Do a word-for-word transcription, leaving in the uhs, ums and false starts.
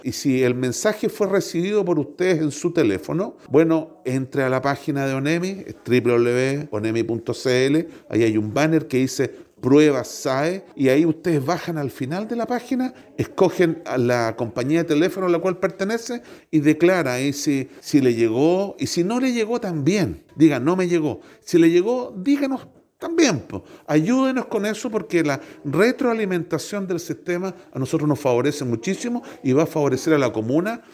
Y si el mensaje fue recibido por ustedes en su teléfono, bueno, entre a la página de ONEMI, w w w punto onemi punto c l, ahí hay un banner que dice Pruebas S A E, y ahí ustedes bajan al final de la página, escogen a la compañía de teléfono a la cual pertenece y declara ahí si, si le llegó, y si no le llegó también, diga no me llegó. Si le llegó, díganos también, po. Ayúdenos con eso porque la retroalimentación del sistema a nosotros nos favorece muchísimo y va a favorecer a la comuna